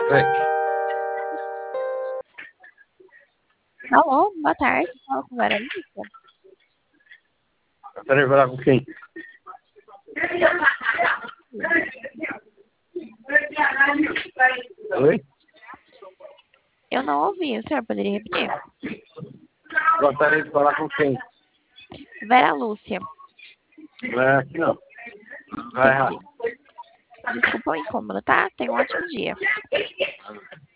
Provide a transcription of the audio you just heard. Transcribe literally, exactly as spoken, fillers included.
Oi, Alô, boa tarde. Fala com Vera Lúcia. peraí, falar com quem? Oi? Eu não ouvi, o senhor poderia repetir? Gostaria de falar com quem? Vera Lúcia, Não é aqui não. Vai errar. entendi. Desculpa o incômodo, tá? Tenha um ótimo dia.